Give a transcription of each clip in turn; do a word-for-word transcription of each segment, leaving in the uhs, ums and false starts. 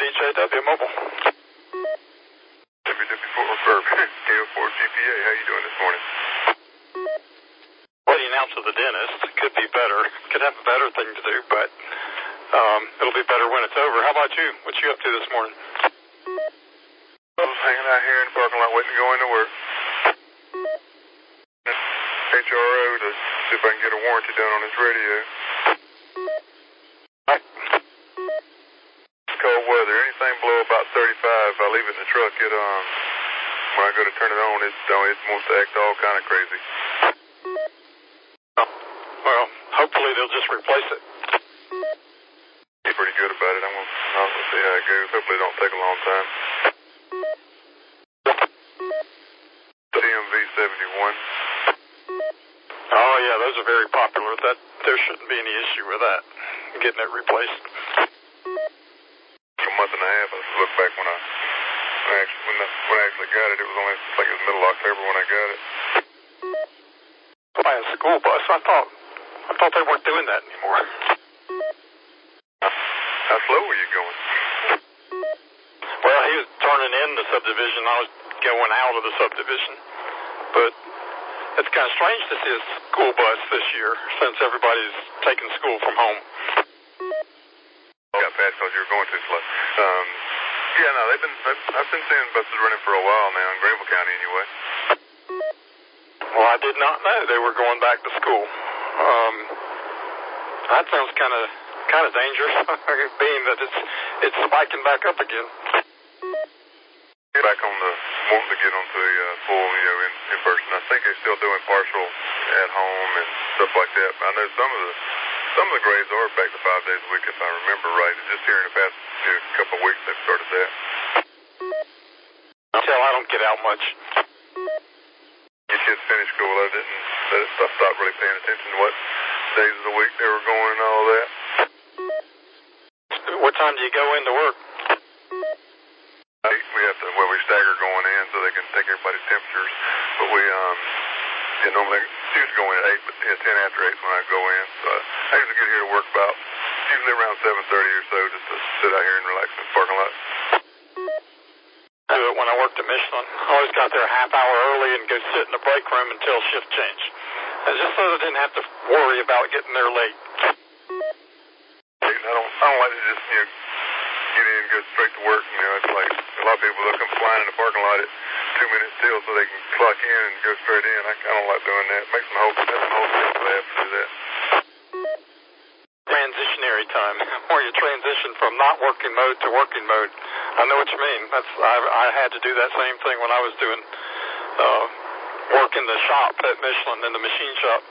J W Mobile. W W four Verb, K O four G P A, how you doing this morning? Waiting out to the dentist. Could be better. Could have a better thing to do, but um, it'll be better when it's over. How about you? What you up to this morning? I was hanging out here in the parking lot waiting to go into work. H R O to see if I can get a warranty done on this radio. It's cold weather. Anything below about thirty-five, I leave it in the truck. It um, when I go to turn it on, it it wants to act all kind of crazy. Well, hopefully they'll just replace it. Be pretty good about it. I'm gonna, I'm gonna see how it goes. Hopefully it don't take a long time. T M V seventy-one. Oh yeah, those are very popular. That there shouldn't be any issue with that. Getting it replaced. A month and a half. I look back when I when I actually, when I, when I actually got it. It was only like it was middle of October when I got it. By a school bus. I thought I thought they weren't doing that anymore. How slow were you going? Well, he was turning in the subdivision. I was going out of the subdivision. But it's kind of strange to see a school bus this year since everybody's taking school from home. Got fast because you were going too slow. Um, yeah, no, they've been. I've, I've been seeing buses running for a while now in Greenville County, anyway. Well, I did not know they were going back to school. Um, that sounds kind of kind of dangerous, being that it's it's spiking back up again. Back on the wanting to get onto the uh, full, you know, in, in person. I think they're still doing partial at home and stuff like that. I know some of the some of the grades are back to five days a week, if I remember right. Just here in the past you know, couple of weeks, they've started that. Until I don't get out much. Your kids finished school, I didn't. I stopped really paying attention to what days of the week they were going and all that. What time do you go into work? We have to, well, we stagger going in so they can take everybody's temperatures. But we, um, yeah, normally, usually go in at eight, but yeah, ten after eight when I go in. So I usually get here to work about, usually around seven thirty or so, just to sit out here and relax in the parking lot. I do it when I worked at Michelin. I always got there a half hour early and go sit in the break room until shift change. And just so I didn't have to worry about getting there late. I don't, I don't like to just, you know, get in and go straight to work. You know, it's like a lot of people, they'll come flying in the parking lot at two minutes till so they can clock in and go straight in. I, I don't like doing that. It makes them whole, makes them whole thing they have to do that. Transitionary time, where you transition from not working mode to working mode. I know what you mean. That's I, I had to do that same thing when I was doing uh, work in the shop at Michelin, in the machine shop.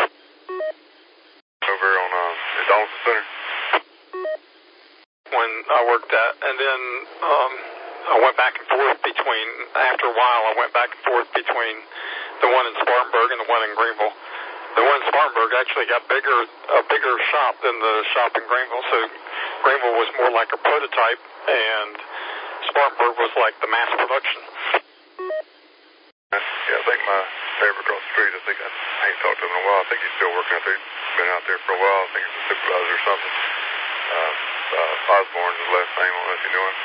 Over on uh, the Donaldson Center. When I worked at, and then um, I went back and forth between, after a while, I went back and forth between the one in Spartanburg and the one in Greenville. The one in Spartanburg actually got bigger, a bigger shop than the shop in Greenville, so Greenville was more like a prototype, and Spartanburg was like the mass production. Yeah, I think my neighbor across the street, I think I, I ain't talked to him in a while. I think he's still working out there. He's been out there for a while. I think he's a supervisor or something. Uh, uh, Osborne is his last name. I don't know if you know him.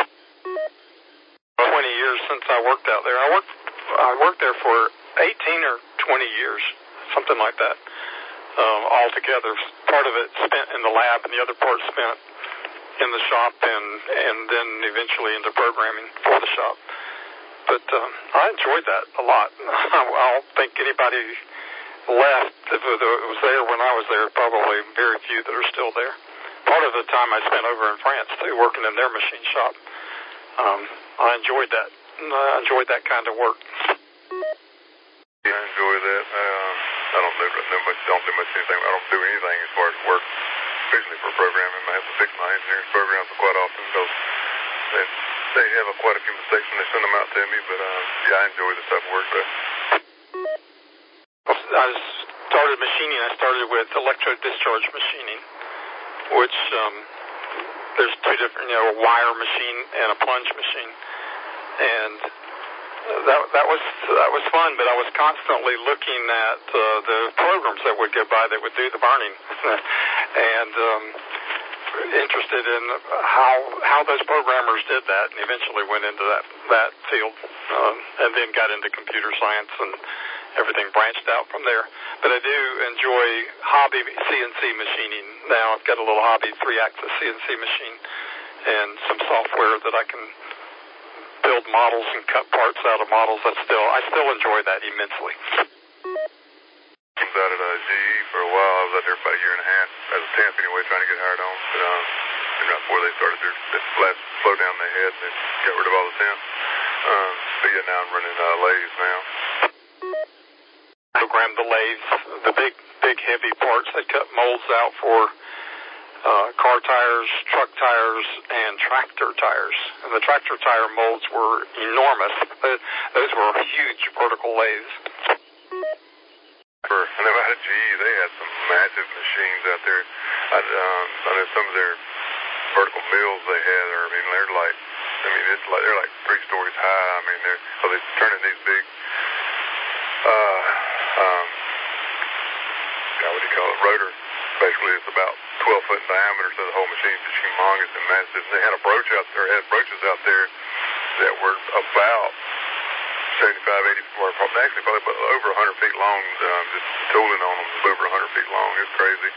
Twenty years since I worked out there. I worked, I worked there for eighteen or twenty years, something like that. Um, all together, part of it spent in the lab, and the other part spent in the shop, and and then eventually into programming for the shop. But um, I enjoyed that a lot. I don't think anybody left that was there when I was there. Probably very few that are still there. Part of the time I spent over in France too, working in their machine shop. Um, I enjoyed that. I enjoyed that kind of work. Yeah, I enjoy that. Um, I don't do, do much. Don't do much anything. I don't do anything as far as work, especially for programming. I have to fix my engineering programs quite often because they, they have a, quite a few mistakes when they send them out to me. But um, yeah, I enjoy this type of work though. I started machining. I started with electrode discharge machining, which um, there's two different, you know, a wire machine and a plunge machine, and that that was that was fun. But I was constantly looking at uh, the programs that would go by that would do the burning, and um, interested in how how those programmers did that, and eventually went into that that field, um, and then got into computer science, and everything branched out from there. But I do enjoy hobby C N C machining now. I've got a little hobby three-axis C N C machine and some software that I can build models and cut parts out of models. That's still I still enjoy that immensely. I was out at uh, G E for a while. I was out there about a year and a half as a temp anyway, trying to get hired on. But um, and right before they started their, their last slow down they had, and they got rid of all the temps. Um, but yeah, now I'm running uh, lathes now. Program the lathes, the big, big heavy parts that cut molds out for uh, car tires, truck tires, and tractor tires. And the tractor tire molds were enormous. Those were huge vertical lathes. And then out at G E, they had some massive machines out there. I, um, I know some of their vertical mills they had, or I mean, they're like, I mean, it's like they're like three stories high. I mean, they're so they're turning these big, uh, um, God, what do you call it, rotor. Basically, it's about twelve foot in diameter, so the whole machine's just humongous and massive. And they had a broach out there, had broaches out there that were about seventy-five, eighty, or probably, actually probably over one hundred feet long. Um, just tooling on them was over one hundred feet long. It's crazy.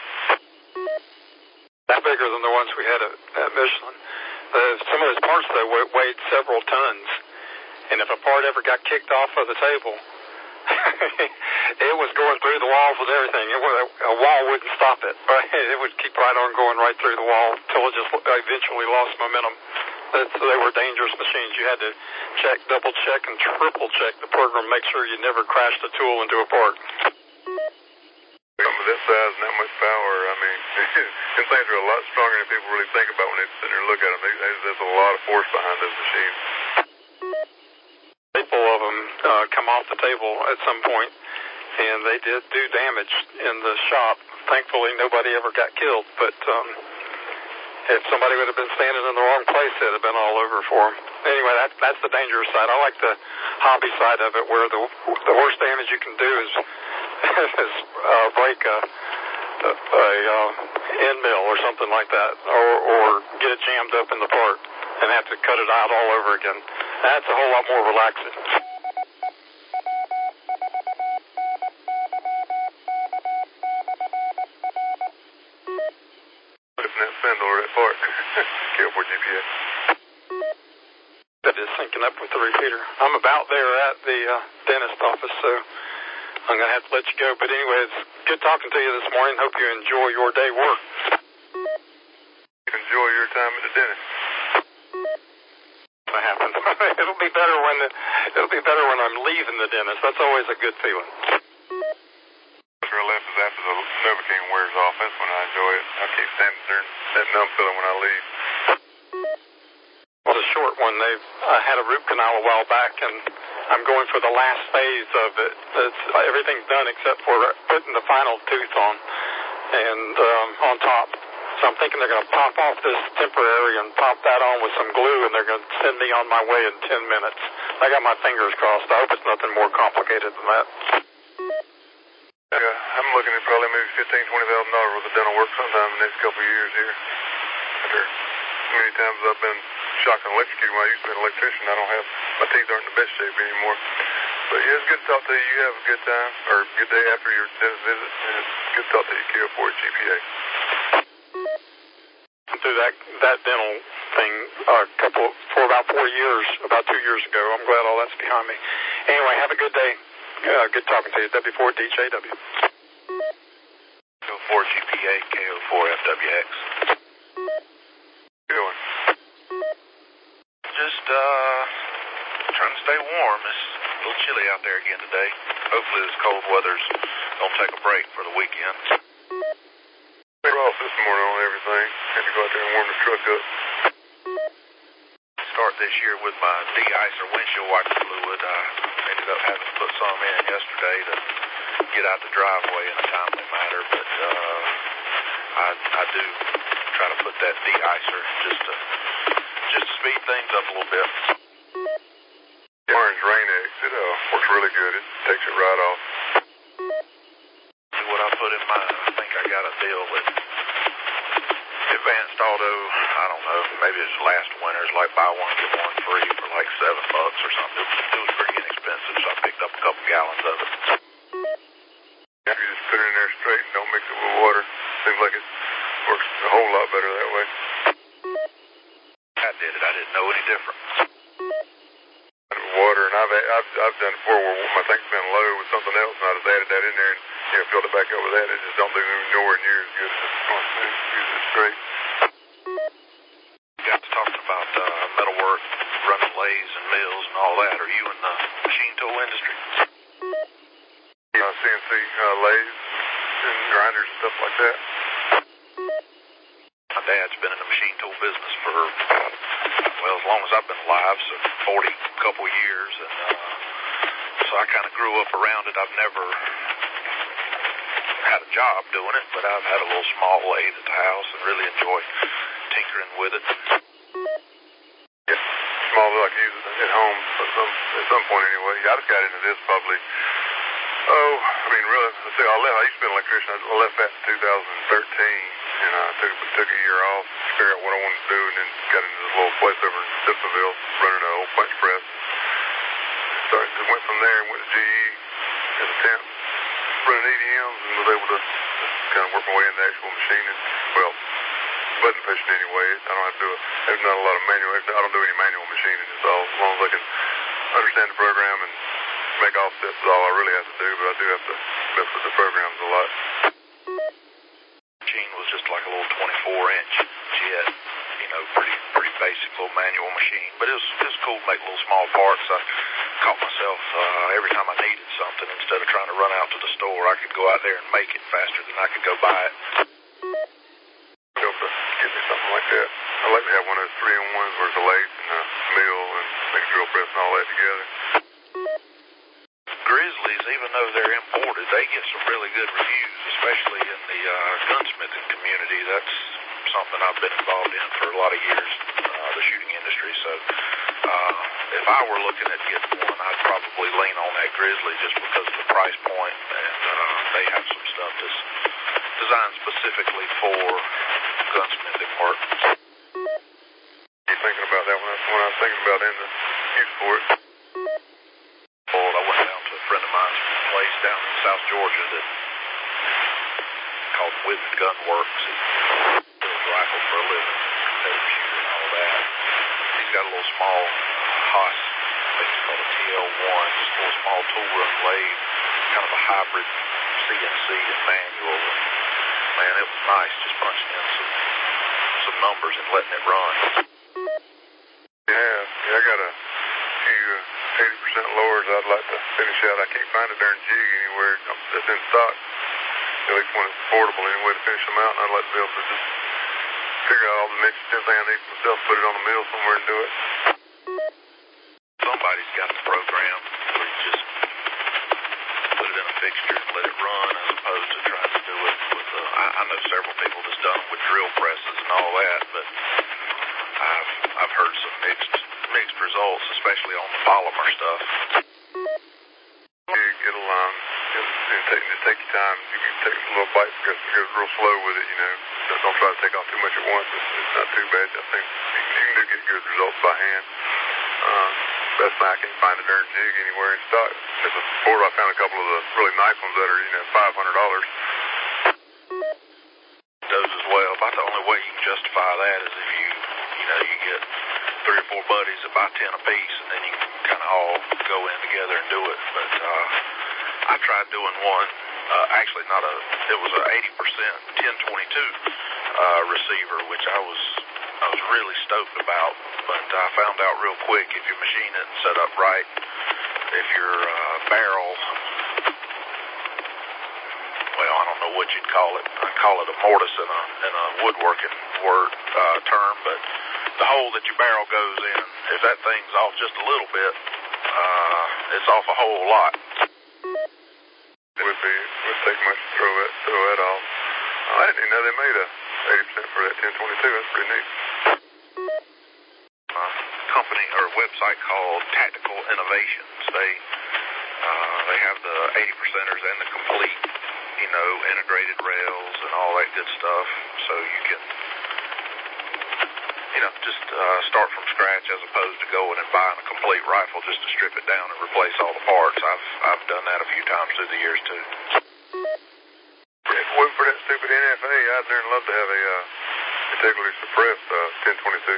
That bigger than the ones we had at, at Michelin. Uh, some of those parts, though, weighed several tons. And if a part ever got kicked off of the table, it was going through the walls and everything. It was, a wall wouldn't stop it. Right? It would keep right on going right through the wall until it just eventually lost momentum. That's, they were dangerous machines. You had to check, double check, and triple check the program, make sure you never crashed a tool into a part. Some of this size and that much power, I mean, and things are a lot stronger than people really think about when they sit there and look at them. There's a lot of force behind those machines. People of them uh, come off the table at some point, and they did do damage in the shop. Thankfully, nobody ever got killed, but um, if somebody would have been standing in the wrong place, it would have been all over for them. Anyway, that, that's the dangerous side. I like the hobby side of it, where the the worst damage you can do is, is uh, break a, a, a uh, end mill or something like that, or, or get it jammed up in the part and have to cut it out all over again. That's a whole lot more relaxing. That spindle or that part. Careful, G P S. That is syncing up with the repeater. I'm about there at the uh, dentist office, so I'm going to have to let you go. But anyway, it's good talking to you this morning. Hope you enjoy your day work. Enjoy your time at the dentist. What happens? it'll be better when the, it'll be better when I'm leaving the dentist. That's always a good feeling. After I left is after the Novocaine wears off. That's when I enjoy it. I keep standing there and that numb feeling when I leave. Well, the short one, they I had a root canal a while back, and I'm going for the last phase of it. It's, everything's done except for putting the final tooth on and um, on top. So I'm thinking they're going to pop off this temporary and pop that on with some glue, and they're going to send me on my way in ten minutes. I got my fingers crossed. I hope it's nothing more complicated than that. Yeah, I'm looking at probably maybe fifteen, twenty thousand dollars worth of dental work sometime in the next couple of years here. After many times I've been shocked and electrocuted when I used to be an electrician. I don't have, my teeth aren't in the best shape anymore. But yeah, it's good to talk to you. You have a good time, or a good day after your dentist visit, and it's good to talk to you, Q four at G P A. Through that that dental thing a uh, couple for about four years, about two years ago. I'm glad all that's behind me. Anyway, have a good day. Uh, good talking to you. W four D J W. Q four G P A, K O four F W X. How you doing? Just uh, trying to stay warm. It's a little chilly out there again today. Hopefully this cold weather's gonna take a break for the weekend. We're off this morning on everything. Had to go out there and warm the truck up. Start this year with my de-icer windshield wiper fluid. I ended up having to put some in yesterday to get out the driveway in a timely manner, but uh, I, I do try to put that de-icer just to just to speed things up a little bit. Orange Rain-X, it uh, works really good. It takes it right off. See what I put in mine. I think I got a deal with Advanced Auto, I don't know, maybe it was last winter's, like buy one, get one free for like seven bucks or something. It was, it was pretty inexpensive, so I picked up a couple gallons of it. Yeah, you just put it in there straight and don't mix it with water. Seems like it works a whole lot better that way. I did it. I didn't know any different. Water, and I've, I've I've done it before where my tank's been low with something else, and I just added that in there and you know filled it back up with that. It just don't do nowhere near as good as using it straight. You got to talking about uh, metalwork, running lathes and mills and all that. Are you in the machine tool industry? Yeah, C N C uh, lathes and grinders and stuff like that. My dad's been in the machine tool business for, uh, well, as long as I've been alive, so forty couple years, and uh, so I kind of grew up around it. I've never had a job doing it, but I've had a little small lathe at the house and really enjoy tinkering with it. Yeah, small, like use it at home at some, at some point anyway. I just got into this probably, oh, I mean, really, let's see, I left, I used to be an electrician. I left that in two thousand thirteen. And I took, took a year off to figure out what I wanted to do, and then got into this little place over in Simpsonville running an old punch press. Started, just went from there and went to G E as a temp, running E D Ms, and was able to kind of work my way into actual machining. Well, button pushing anyway. I don't have to do it. There's not a lot of manual. I don't do any manual machining. It's all as long as I can understand the program and make offsets is all I really have to do, but I do have to mess with the programs a lot. Machine was just like a little twenty-four inch jet, you know, pretty pretty basic little manual machine, but it was, it was cool to make little small parts. I caught myself uh, every time I needed something, instead of trying to run out to the store, I could go out there and make it faster than I could go buy it. Be able to get me something like that. I like to have one of those three in ones where it's a lathe and a mill and make drill press and all that together. Grizzlies, even though they're imported, they get some really good reviews, especially in the uh, gunsmithing community. That's something I've been involved in for a lot of years, uh, the shooting industry. So uh, if I were looking at getting one, I'd probably lean on that Grizzly just because of the price point, and uh, they have some stuff that's designed specifically for gunsmithing work. You thinking about that when I, when I was thinking about in the use for it? Well, I went down to a friend of mine's place down in South Georgia that called Whitten Gun Works. He builds rifles for a living, competitive shooter and all that. He's got a little small Haas, I think it's called a T L one, just a little small tool run lathe, kind of a hybrid C N C and manual. And man, it was nice just punching in some some numbers and letting it run. Yeah, yeah, I got a few uh, eighty percent lowers I'd like to finish out. I can't find a darn jig anywhere that's in stock. At least one that's affordable anyway to finish them out, and I'd like to be able to just figure out all the dimensions, everything I need for myself, put it on the mill somewhere and do it. Somebody's got the program where you just put it in a fixture and let it run, as opposed to trying to do it with a, I, I know several people that's done it with drill presses and all that, but I've I've heard some mixed mixed results, especially on the polymer stuff. You get along, just, just, take, just take your time. You can take some little bites, because it goes real slow with it, you know. Don't, don't try to take off too much at once. It's, it's not too bad. I think you can, you can do get good results by hand. Uh, best I can't find a darn jig anywhere in stock. At the store, I found a couple of the really nice ones that are, you know, five hundred dollars. Those as well. About the only way you can justify that is if you, you know, you get three or four buddies that buy ten apiece, and then you can kind of all go in together and do it. But uh, I tried doing one. Uh, actually, not a. It was a eighty percent ten twenty-two uh, receiver, which I was I was really stoked about. But I found out real quick, if your machine isn't set up right, if your uh, barrel, well, I don't know what you'd call it. I call it a mortise in a in a woodworking word uh, term, but the hole that your barrel goes in, if that thing's off just a little bit, uh, it's off a whole lot. It would be, it would take much to throw it, throw it off. I didn't even know they made a eighty percent for that ten twenty-two. That's pretty neat. Uh, company or a website called Tactical Innovations. They uh, they have the eighty percenters and the complete, you know, integrated rails and all that good stuff. So you can you know, just uh, start from scratch as opposed to going and buying a complete rifle just to strip it down and replace all the parts. I've I've done that a few times through the years too. Yeah, if it wasn't for that stupid N F A, I'd darn love to have a uh, integrally suppressed uh, ten twenty-two.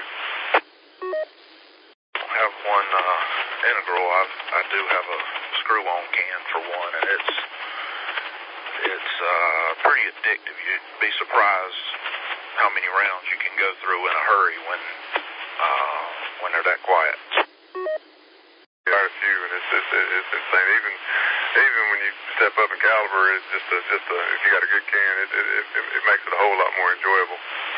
I have one uh, integral. I've, I do have a screw-on can for one, and it's it's uh, pretty addictive. You'd be surprised how many rounds you can go through in a hurry when uh, when they're that quiet. Quite a few, and it's just it's insane. Even even when you step up in caliber, it's just a, just a, if you got a good can, it, it it it makes it a whole lot more enjoyable.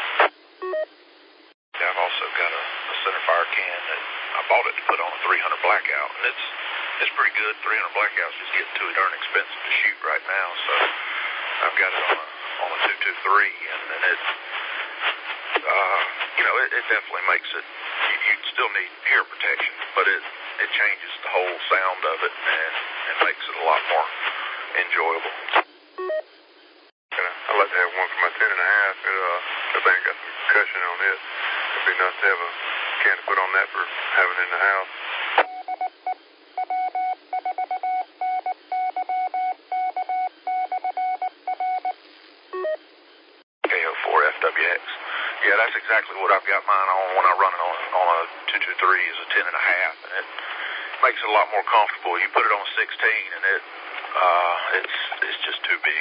Yeah, I've also got a, a centerfire can that I bought it to put on a three hundred blackout, and it's it's pretty good. three hundred blackouts just getting too darn expensive to shoot right now, so I've got it on a on a two twenty-three, and, and it uh you know it, it definitely makes it. You, you still need ear protection, but it it changes the whole sound of it and and makes it a lot more enjoyable. Yeah, I'd like to have one for my ten and a half. It uh, I think got some cushion on it. It'd be nice to have a can to put on that for having in the house. K O four F W X. Yeah, that's exactly what I've got mine on when I run it on on a two twenty-three is a ten and a half, and it makes it a lot more comfortable. You put it on a sixteen, and it uh, it's it's just too big.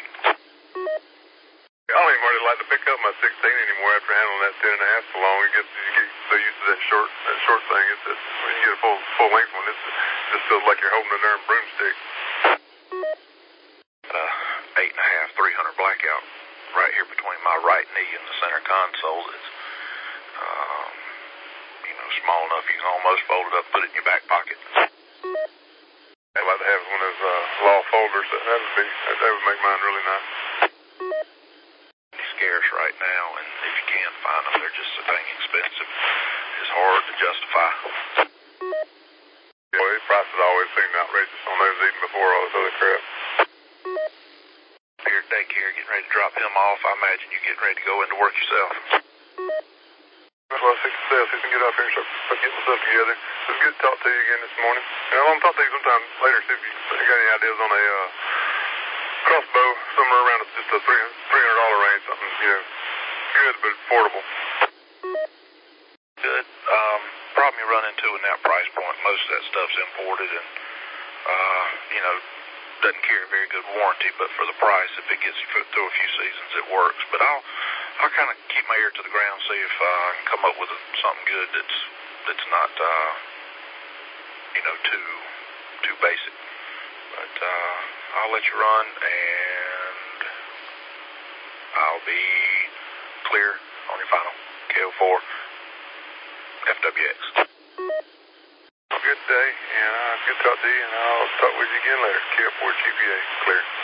I don't even really like to pick up my sixteen anymore after handling that ten and a half so long. You get you get so used to that short that short thing. It's just, when you get a full full length one, it's, it just feels like you're holding a darn broomstick. Uh, eight and a half, three hundred blackout right here between my right knee and the center console. It's um, you know small enough you can almost fold it up, put it in your back pocket. I'd like to have one of those uh, law folders. That that would be that, that would make mine really nice. Scarce right now, and if you can find them, they're just so dang expensive. It's hard to justify. Yeah, well, the prices always seem outrageous on those even before all this other crap. Here at daycare, getting ready to drop him off. I imagine you getting ready to go into work yourself. Well, I think so he can get off here and start, start getting stuff together. It was good to talk to you again this morning. And I'm going to talk to you sometime later, see if you, if you got any ideas on a uh, crossbow, somewhere around just a three hundred dollar range, something, you know, good but affordable. Good. Um, problem you run into in that price point, most of that stuff's imported and, uh, you know, doesn't carry a very good warranty, but for the price, if it gets you through a few seasons, it works. But I'll I'll kind of keep my ear to the ground, see if uh, I can come up with a, something good that's that's not uh, you know too too basic. But uh, I'll let you run, and I'll be clear on your final K O four F W X. Good day, and uh, good to talk to you, and I'll talk with you again later. K O four G P A, clear.